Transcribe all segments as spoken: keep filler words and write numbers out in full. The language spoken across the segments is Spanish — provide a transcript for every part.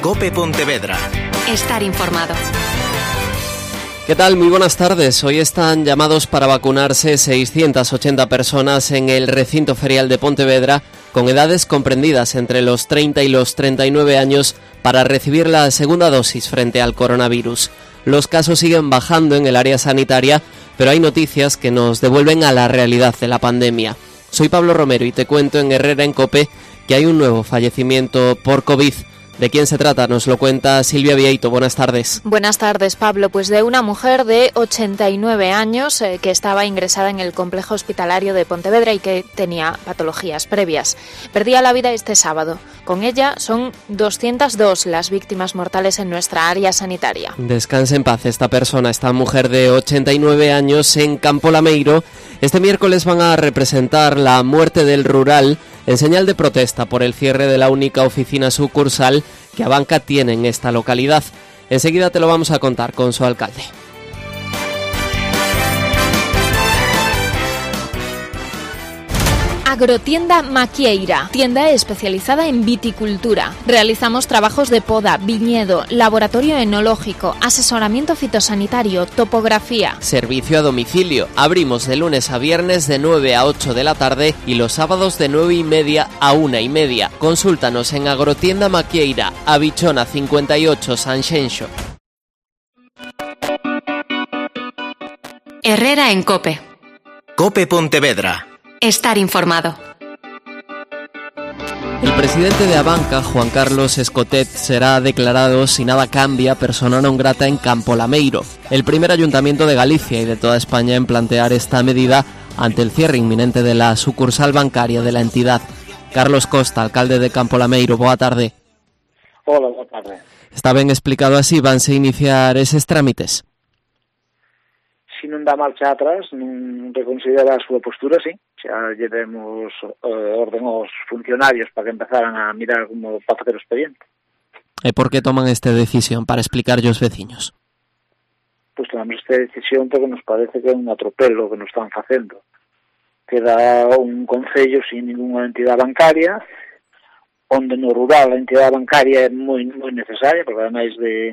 COPE Pontevedra. Estar informado. ¿Qué tal? Muy buenas tardes. Hoy están llamados para vacunarse seiscientas ochenta personas en el recinto ferial de Pontevedra con edades comprendidas entre los treinta y los treinta y nueve años para recibir la segunda dosis frente al coronavirus. Los casos siguen bajando en el área sanitaria, pero hay noticias que nos devuelven a la realidad de la pandemia. Soy Pablo Romero y te cuento en Herrera en COPE que hay un nuevo fallecimiento por COVID. ¿De quién se trata? Nos lo cuenta Silvia Vieito. Buenas tardes. Buenas tardes, Pablo. Pues de una mujer de ochenta y nueve años eh, que estaba ingresada en el complejo hospitalario de Pontevedra y que tenía patologías previas. Perdía la vida este sábado. Con ella son doscientas dos las víctimas mortales en nuestra área sanitaria. Descanse en paz esta persona, esta mujer de ochenta y nueve años en Campo Lameiro. Este miércoles van a representar la muerte del rural en señal de protesta por el cierre de la única oficina sucursal que Abanca tiene en esta localidad. Enseguida te lo vamos a contar con su alcalde. Agrotienda Maquieira, tienda especializada en viticultura. Realizamos trabajos de poda, viñedo, laboratorio enológico, asesoramiento fitosanitario, topografía. Servicio a domicilio. Abrimos de lunes a viernes de nueve a ocho de la tarde y los sábados de nueve y media a una y media. Consúltanos en Agrotienda Maquieira, Abichona cincuenta y ocho, Sanxenxo. Herrera en COPE. COPE Pontevedra. Estar informado. El presidente de Abanca, Juan Carlos Escotet, será declarado, si nada cambia, persona non grata en Campo Lameiro, el primer ayuntamiento de Galicia y de toda España en plantear esta medida ante el cierre inminente de la sucursal bancaria de la entidad. Carlos Costa, alcalde de Campo Lameiro, boa tarde. Hola, boa tarde. Está ben explicado así, vanse iniciar eses trámites? Si non dá marcha atrás, non reconsidera a súa postura, sí. Xa lle demos eh, orden aos funcionarios para que empezaran a mirar como para facer o expediente. E por que toman esta decisión? Para explicarlle aos veciños. Pois tomamos esta decisión porque nos parece que é un atropelo que nos están facendo. Queda un concello sin ninguna entidade bancaria, onde no rural a entidade bancaria é moi, moi necesaria, porque ademais de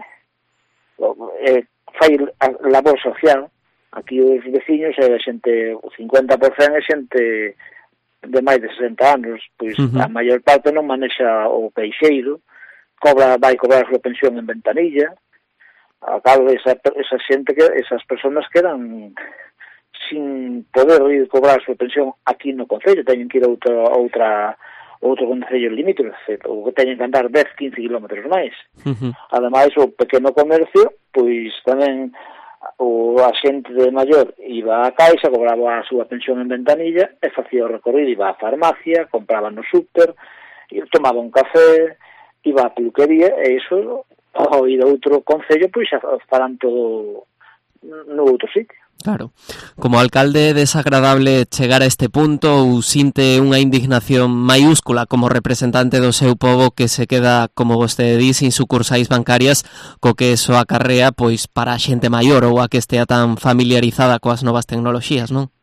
eh, fai a labor social. Aquí os veciños é xente, o cincuenta por cento é xente de máis de sesenta anos, pois uh-huh. A maior parte non manexa o peixeiro, cobra, vai cobrar a súa pensión en ventanilla, a cabo esa, esa xente, que esas persoas quedan sin poder ir cobrar a súa pensión aquí no concello, teñen que ir a outra, outra outro concello limítrofe, ou que teñen que andar dez, quince kilómetros máis. Uh-huh. Ademais, o pequeno comercio, pois tamén o a xente de maior iba á caixa, cobraba a súa pensión en ventanilla e facía o recorrido, iba á farmacia, compraba no súper, tomaba un café, iba á peluquería, e iso, ao ir a outro concello, pois xa farán todo no outro sitio. Claro. Como alcalde, é desagradable chegar a este punto ou sinte unha indignación maiúscula como representante do seu pobo que se queda, como vostede di, sin sucursais bancarias, co que eso acarrea pois para a xente maior ou a que estea tan familiarizada coas novas tecnoloxías, non?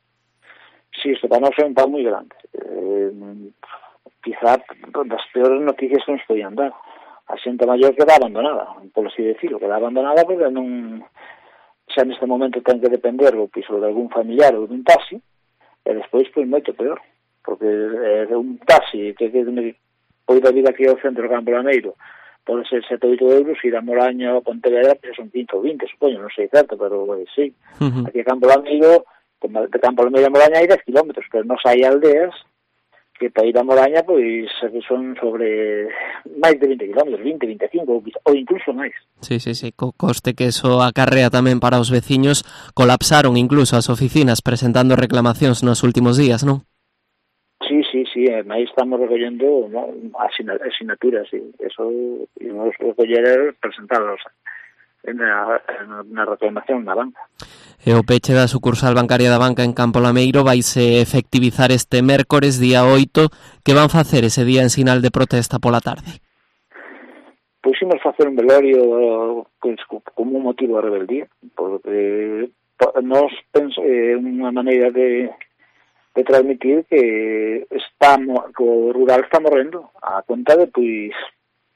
Si, isto para nós é un pau moi grande. Eh, quizá das peores noticias que nos podían dar. A xente maior queda abandonada, por así decirlo, queda abandonada porque non... xa neste momento ten que depender do piso de algún familiar ou dun taxi, e despois, pois, moito peor, porque é un taxi que pode vir aquí ao centro do Campo Lameiro, pode ser sete ou oito euros, ir a Moraña ou a Pontevedra, pois son quince ou vinte, supoño, non sei certo, pero pues, sí. Uh-huh. Aquí a Campo Lameiro, de Campo Lameiro a Moraña hai dez kilómetros, pero non hai aldeas que para ir a Moraña, pois, son sobre máis de vinte kilómetros, vinte, vinte e cinco, ou incluso máis. Sí, sí, sí, co coste que eso acarrea tamén para os veciños. Colapsaron incluso as oficinas presentando reclamacións nos últimos días, non? Sí, sí, sí, máis estamos recollendo, ¿no?, asinaturas, sí, eso íbamos recoller presentarlos na, na reclamación na banca. E o peche da sucursal bancaria da banca en Campo Lameiro vaise efectivizar este mércores, día oito. Que van facer ese día en sinal de protesta pola tarde? Pois imos facer un velorio pois, como un motivo de rebeldía, porque nos penso é eh, unha maneira de, de transmitir que, está, que o rural está morrendo a conta de, pois,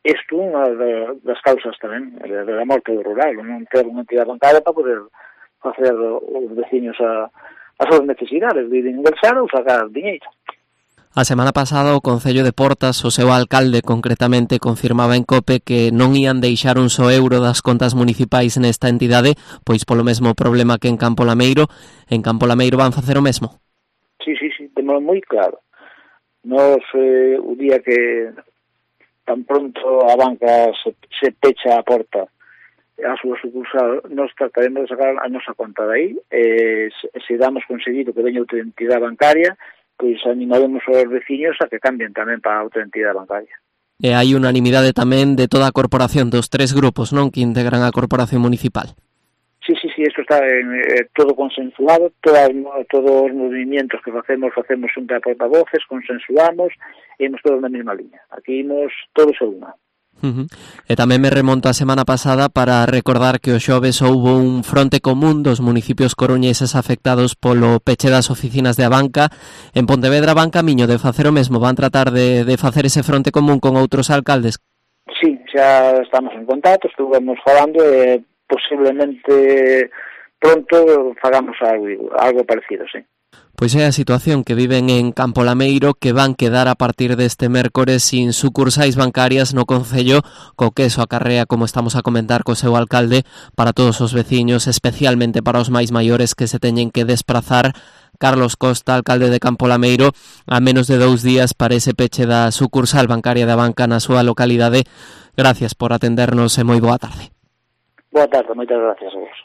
isto unha das causas tamén da morte do rural, non ter unha entidade bancaria para poder facer os veciños a, as súas necesidades de ingresar ou sacar diñeiro. A semana pasada o Concello de Portas, o seu alcalde concretamente, confirmaba en COPE que non ían deixar un só euro das contas municipais nesta entidade, pois polo mesmo problema que en Campo Lameiro. En Campo Lameiro van facer o mesmo? Sí, sí, sí, temos moi claro. Nos, eh, o día que tan pronto a banca se, se pecha a porta a súa sucursal, nos trataremos de sacar a nosa conta de aí, e se, se damos conseguido que veña outra entidade bancaria, pois animaremos aos veciños a que cambien tamén para outra entidade bancaria. E hai unanimidade tamén de toda a corporación, dos tres grupos, non, que integran a corporación municipal. Sí, sí, sí, isto está en, eh, todo consensuado, todas, todos os movimientos que facemos, facemos xunta de portavoces, consensuamos, e imos todos na mesma liña. Aquí imos todos a unha. Uh-huh. E tamén me remonto a semana pasada para recordar que o xoves houbo un fronte común dos municipios coruñeses afectados polo peche das oficinas de Abanca. En Pontevedra van camiño de facer o mesmo, van tratar de, de facer ese fronte común con outros alcaldes. Sí, xa estamos en contacto, estuvemos falando e posiblemente pronto fagamos algo, algo parecido, sí. Pois é a situación que viven en Campo Lameiro, que van quedar a partir deste mércores sin sucursais bancarias no concello, co que eso acarrea, como estamos a comentar co seu alcalde, para todos os veciños, especialmente para os máis maiores que se teñen que desplazar. Carlos Costa, alcalde de Campo Lameiro, a menos de dous días para ese peche da sucursal bancaria da banca na súa localidade. Gracias por atendernos e moi boa tarde. Boa tarde, moitas gracias a vos.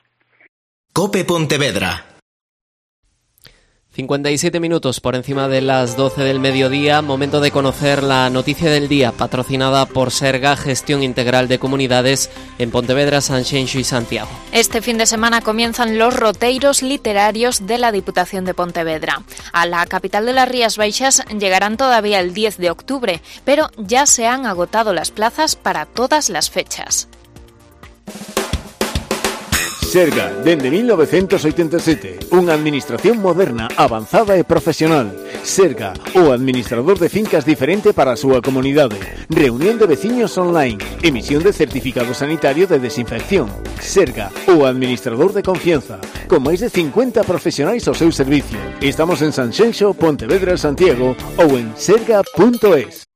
COPE Pontevedra. cincuenta y siete minutos por encima de las doce del mediodía, momento de conocer la noticia del día, patrocinada por Serga, Gestión Integral de Comunidades en Pontevedra, Sanxenxo y Santiago. Este fin de semana comienzan los roteiros literarios de la Diputación de Pontevedra. A la capital de las Rías Baixas llegarán todavía el diez de octubre, pero ya se han agotado las plazas para todas las fechas. Serga, dende mil novecientos oitenta e sete, unha administración moderna, avanzada e profesional. Serga, o administrador de fincas diferente para a súa comunidade. Reunión de veciños online, emisión de certificado sanitario de desinfección. Serga, o administrador de confianza, con máis de cincuenta profesionais ao seu servicio. Estamos en Sanxenxo, Pontevedra, Santiago ou en serga punto es.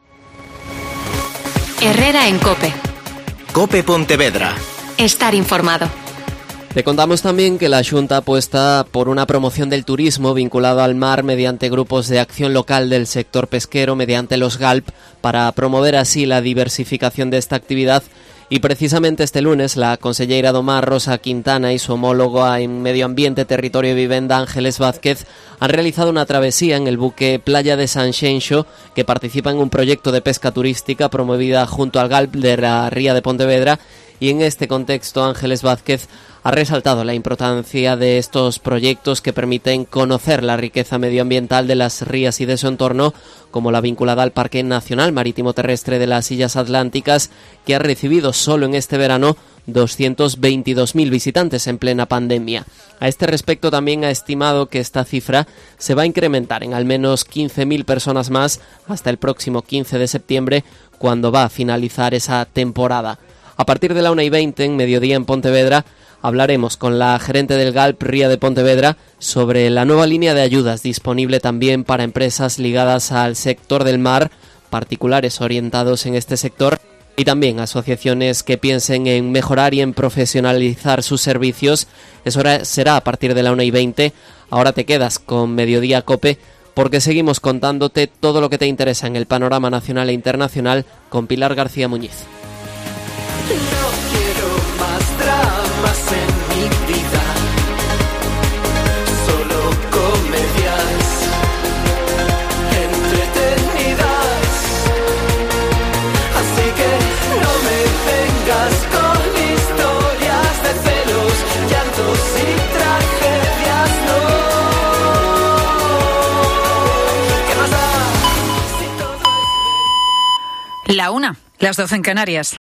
Herrera en COPE. COPE Pontevedra. Estar informado. Te contamos también que la Xunta apuesta por una promoción del turismo vinculado al mar mediante grupos de acción local del sector pesquero, mediante los G A L P, para promover así la diversificación de esta actividad. Y precisamente este lunes la conselleira do Mar, Rosa Quintana, y su homóloga en Medio Ambiente, Territorio y Vivenda, Ángeles Vázquez, han realizado una travesía en el buque Playa de Sanxenxo, que participa en un proyecto de pesca turística promovida junto al G A L P de la Ría de Pontevedra. Y en este contexto, Ángeles Vázquez ha resaltado la importancia de estos proyectos que permiten conocer la riqueza medioambiental de las rías y de su entorno, como la vinculada al Parque Nacional Marítimo Terrestre de las Illas Atlánticas, que ha recibido solo en este verano doscientos veintidós mil visitantes en plena pandemia. A este respecto también ha estimado que esta cifra se va a incrementar en al menos quince mil personas más hasta el próximo quince de septiembre, cuando va a finalizar esa temporada. A partir de la una y veinte, en mediodía en Pontevedra, hablaremos con la gerente del G A L P Ría de Pontevedra sobre la nueva línea de ayudas disponible también para empresas ligadas al sector del mar, particulares orientados en este sector y también asociaciones que piensen en mejorar y en profesionalizar sus servicios. Eso será a partir de la una y veinte. Ahora te quedas con Mediodía COPE, porque seguimos contándote todo lo que te interesa en el panorama nacional e internacional con Pilar García Muñiz. No quiero más dramas en mi vida, solo comedias entretenidas. Así que no me vengas con historias de celos, llantos y tragedias, no. ¿Qué más da? Si todo es... La una, las doce en Canarias.